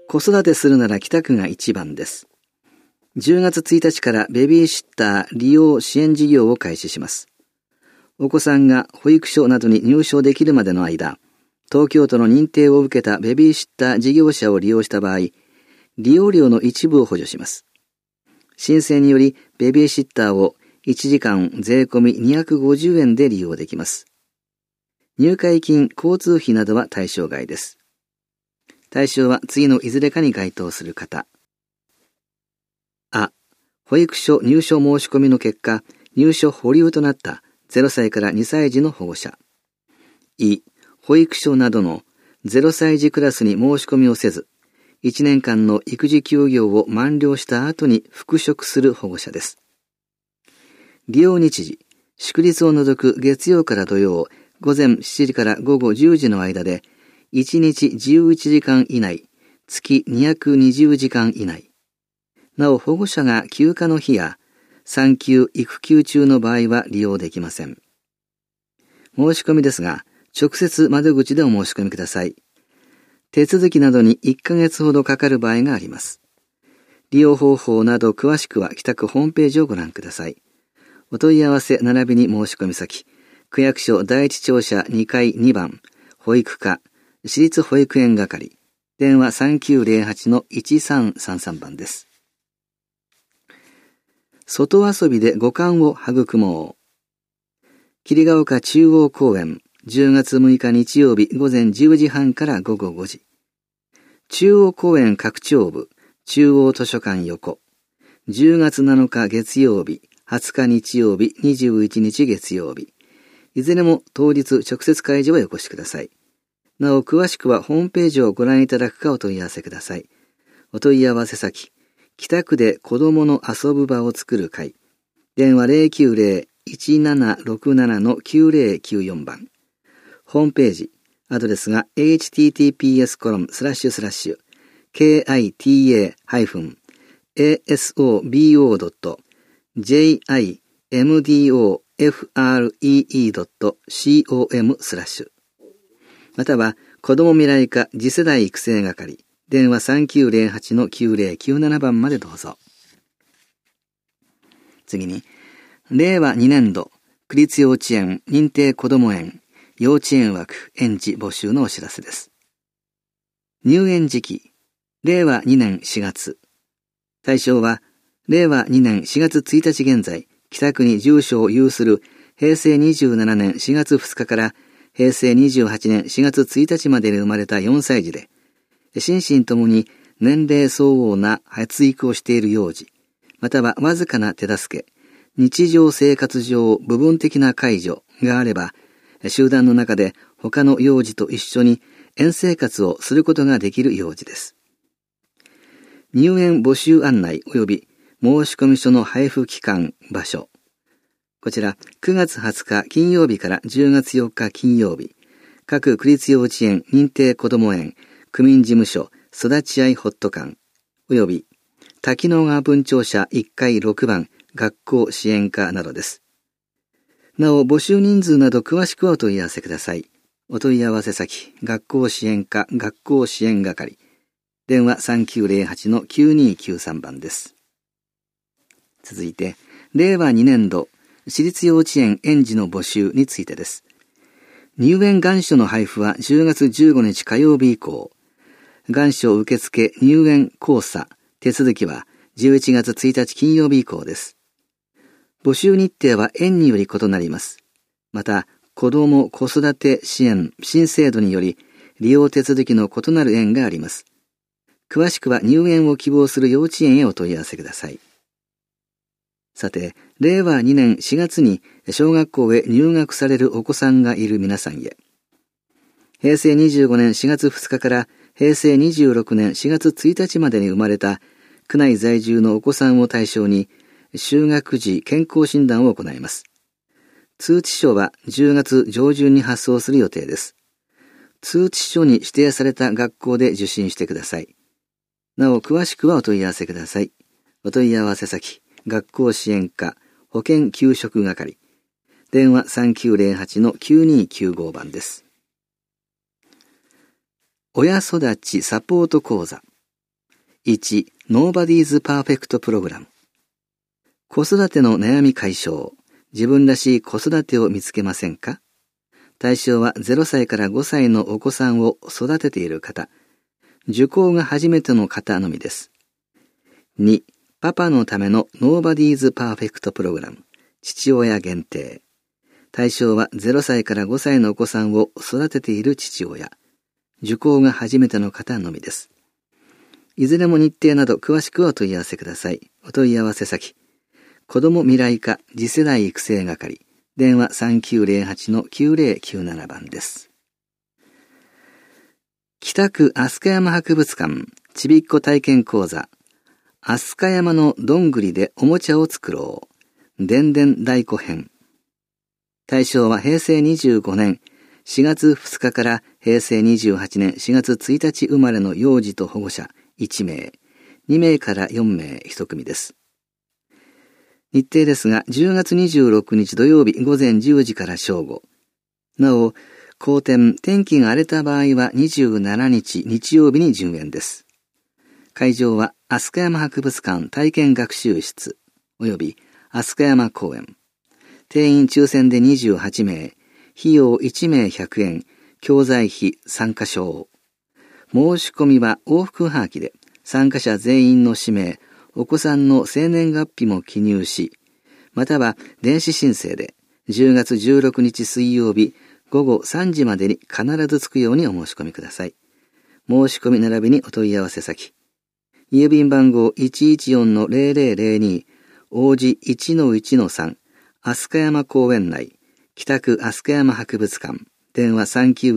子育てするなら北区が一番です。10月1日からベビーシッター利用支援事業を開始します。お子さんが保育所などに入所できるまでの間、東京都の認定を受けたベビーシッター事業者を利用した場合、利用料の一部を補助します。申請によりベビーシッターを1時間税込み250円で利用できます。入会金、交通費などは対象外です。対象は次のいずれかに該当する方。あ、保育所入所申し込みの結果、入所保留となった0歳から2歳児の保護者。い、保育所などの0歳児クラスに申し込みをせず、1年間の育児休業を満了した後に復職する保護者です。利用日時、祝日を除く月曜から土曜、午前7時から午後10時の間で、1日11時間以内、月220時間以内。なお保護者が休暇の日や産休・育休中の場合は利用できません。申し込みですが、直接窓口でお申し込みください。手続きなどに1ヶ月ほどかかる場合があります。利用方法など詳しくは北区ホームページをご覧ください。お問い合わせ並びに申し込み先、区役所第一庁舎2階2番、保育課、私立保育園係、電話 3908-1333 番です。外遊びで五感を育もう。桐ヶ丘中央公園、10月6日日曜日午前10時半から午後5時。中央公園拡張部、中央図書館横。10月7日月曜日、20日日曜日、21日月曜日。いずれも当日直接会場へお越しください。なお詳しくはホームページをご覧いただくかお問い合わせください。お問い合わせ先、北区で子どもの遊ぶ場を作る会。電話 090-1767-9094 番。ホームページ、アドレスが https://kita-aifun.jimdofree.com/ または、子ども未来課次世代育成係、電話 3908-9097 番までどうぞ。次に、令和2年度、区立幼稚園認定こども園、幼稚園枠園児募集のお知らせです。入園時期、令和2年4月。対象は、令和2年4月1日現在、北区に住所を有する平成27年4月2日から平成28年4月1日までに生まれた4歳児で、心身ともに年齢相応な発育をしている幼児、またはわずかな手助け、日常生活上部分的な介助があれば、集団の中で他の幼児と一緒に園生活をすることができる幼児です。入園募集案内及び申込書の配布期間、場所。こちら9月20日金曜日から10月4日金曜日、各区立幼稚園認定こども園区民事務所育ち合いホット館及び滝野川分庁舎1階6番学校支援課などです。なお募集人数など詳しくはお問い合わせください。お問い合わせ先、学校支援課学校支援係、電話 3908-9293 番です。続いて、令和2年度私立幼稚園園児の募集についてです。入園願書の配布は10月15日火曜日以降、願書受付入園交差手続きは11月1日金曜日以降です。募集日程は園により異なります。また、子ども子育て支援新制度により利用手続きの異なる園があります。詳しくは入園を希望する幼稚園へお問い合わせください。さて、令和2年4月に小学校へ入学されるお子さんがいる皆さんへ。平成25年4月2日から平成26年4月1日までに生まれた区内在住のお子さんを対象に就学時健康診断を行います。通知書は10月上旬に発送する予定です。通知書に指定された学校で受診してください。なお詳しくはお問い合わせください。お問い合わせ先、学校支援課保健給食係、電話 3908-9295 番です。親育ちサポート講座。 1、Nobody's Perfect Program。子育ての悩み解消。自分らしい子育てを見つけませんか？対象は0歳から5歳のお子さんを育てている方。受講が初めての方のみです。2、パパのための Nobody's Perfect Program。父親限定。対象は0歳から5歳のお子さんを育てている父親。受講が初めての方のみです。いずれも日程など詳しくお問い合わせください。お問い合わせ先。子ども未来課次世代育成係。電話 3908-9097 番です。北区飛鳥山博物館ちびっこ体験講座。飛鳥山のどんぐりでおもちゃを作ろう。でんでん太鼓編。対象は平成25年4月2日から平成28年4月1日生まれの幼児と保護者1名、2名から4名1組です。日程ですが、10月26日土曜日午前10時から正午。なお、後天、天気が荒れた場合は27日日曜日に順延です。会場は飛鳥山博物館体験学習室、及び飛鳥山公園。定員抽選で28名、費用1名100円、教材費参加賞。申し込みは往復はがきで、参加者全員の氏名、お子さんの生年月日も記入し、または電子申請で10月16日水曜日午後3時までに必ず着くようにお申し込みください。申し込み並びにお問い合わせ先。郵便番号 114-0002 王子 1-1-3 飛鳥山公園内北区飛鳥山博物館電話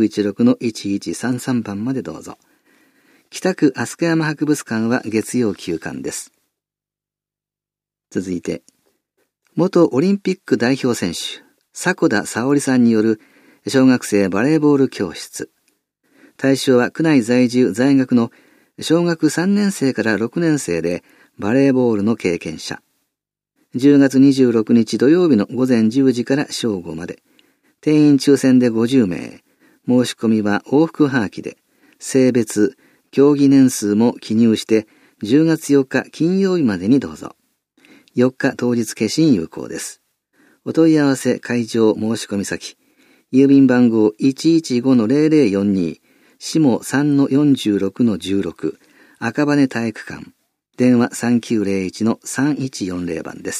3916-1133 番までどうぞ。北区飛鳥山博物館は月曜休館です。続いて、元オリンピック代表選手、迫田沙織さんによる小学生バレーボール教室。対象は区内在住在学の小学3年生から6年生でバレーボールの経験者。10月26日土曜日の午前10時から正午まで。定員抽選で50名。申し込みは往復はがきで、性別、競技年数も記入して10月4日金曜日までにどうぞ。4日当日消印有効です。お問い合わせ会場申し込み先。郵便番号 115-0042 下 3-46-16 赤羽体育館電話 3901-3140 番です。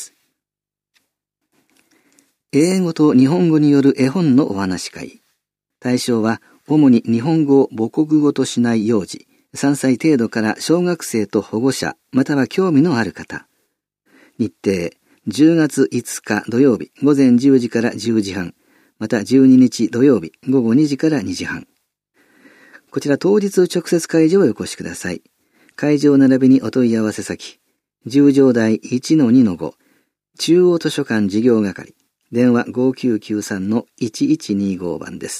英語と日本語による絵本のお話会。対象は主に日本語を母国語としない幼児3歳程度から小学生と保護者または興味のある方。日程10月5日土曜日午前10時から10時半また12日土曜日午後2時から2時半。こちら当日直接会場へお越しください。会場並びにお問い合わせ先。10条台 1-2-5 中央図書館事業係電話 5993-1125 番です。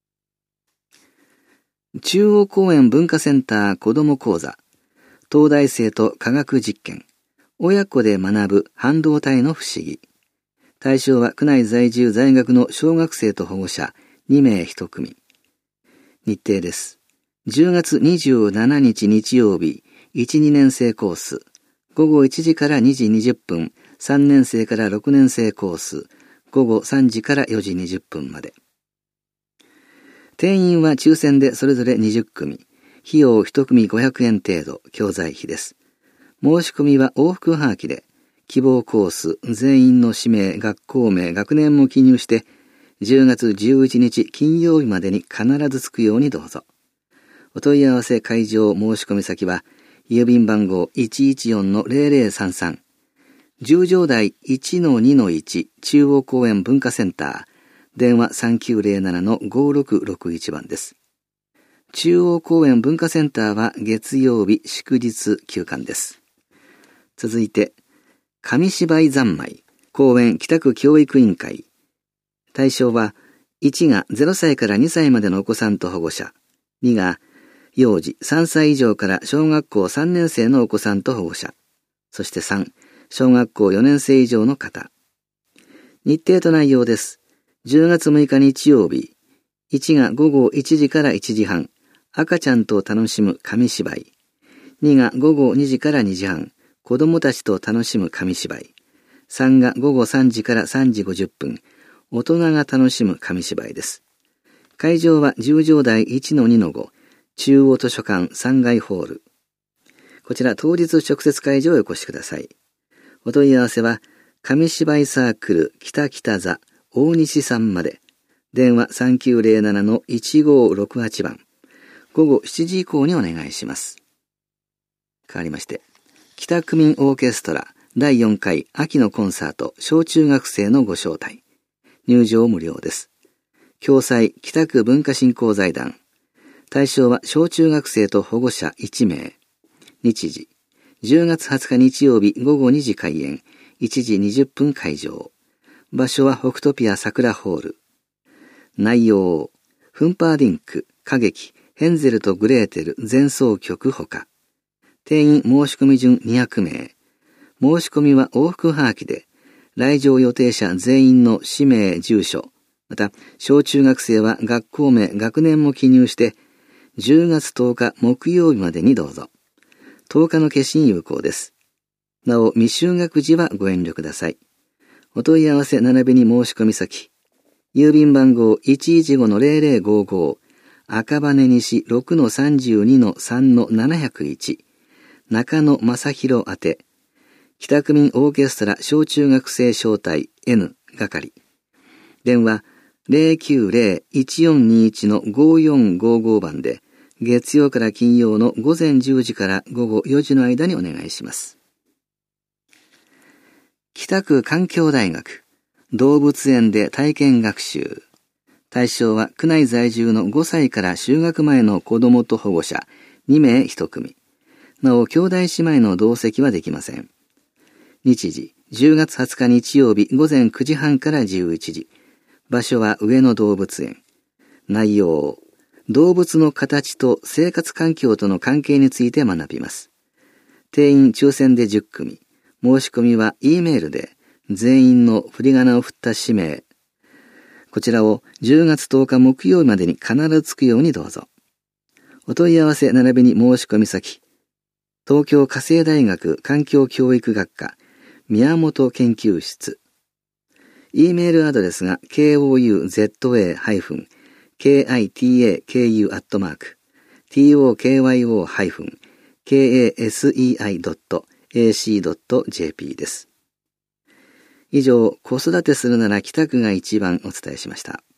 中央公園文化センター子ども講座東大生と科学実験親子で学ぶ半導体の不思議。対象は区内在住在学の小学生と保護者2名1組。日程です。10月27日日曜日 1,2 年生コース。午後1時から2時20分。3年生から6年生コース。午後3時から4時20分まで。定員は抽選でそれぞれ20組。費用1組500円程度。教材費です。申し込みは往復はがきで、希望コース、全員の氏名、学校名、学年も記入して、10月11日金曜日までに必ず着くようにどうぞ。お問い合わせ会場申し込み先は、郵便番号 114-0033 10条台 1-2-1 中央公園文化センター電話 3907-5661 番です。中央公園文化センターは月曜日祝日休館です。続いて、紙芝居三昧公園北区教育委員会。対象は1が0歳から2歳までのお子さんと保護者、2が幼児3歳以上から小学校3年生のお子さんと保護者、そして3、小学校4年生以上の方。日程と内容です。10月6日日曜日、1が午後1時から1時半、赤ちゃんと楽しむ紙芝居。 2が午後2時から2時半、子供たちと楽しむ紙芝居。3が午後3時から3時50分、大人が楽しむ紙芝居です。会場は10条台 1-2-5、中央図書館3階ホール。こちら当日直接会場へお越しください。お問い合わせは、紙芝居サークル北北座大西さんまで。電話 3907-1568 番。午後7時以降にお願いします。変わりまして、北区民オーケストラ第4回秋のコンサート小中学生のご招待。入場無料です。共催北区文化振興財団。対象は小中学生と保護者1名。日時、10月20日日曜日午後2時開演、1時20分会場。場所は北トピア桜ホール。内容、フンパーディンク、歌劇、ヘンゼルとグレーテル前奏曲ほか。定員申し込み順200名。申し込みは往復はがきで、来場予定者全員の氏名、住所、また小中学生は学校名、学年も記入して、10月10日木曜日までにどうぞ。10日の決心有効です。なお、未就学時はご遠慮ください。お問い合わせ並びに申し込み先。郵便番号 115-0055 赤羽西 6-32-3-701 中野正弘宛て北区民オーケストラ小中学生招待 N 係。電話 090-1421-5455 番で月曜から金曜の午前10時から午後4時の間にお願いします。北区環境大学動物園で体験学習。対象は区内在住の5歳から就学前の子供と保護者2名1組。なお、兄弟姉妹の同席はできません。日時、10月20日日曜日午前9時半から11時。場所は上野動物園。内容、動物の形と生活環境との関係について学びます。定員抽選で10組。申し込みは E メールで、全員の振り仮名を振った氏名。こちらを10月10日木曜日までに必ずつくようにどうぞ。お問い合わせ並びに申し込み先。東京家政大学環境教育学科宮本研究室。E メールアドレスが kouzatokaku-tokyo-kasei.ac.jp です。以上、子育てするなら北区が一番お伝えしました。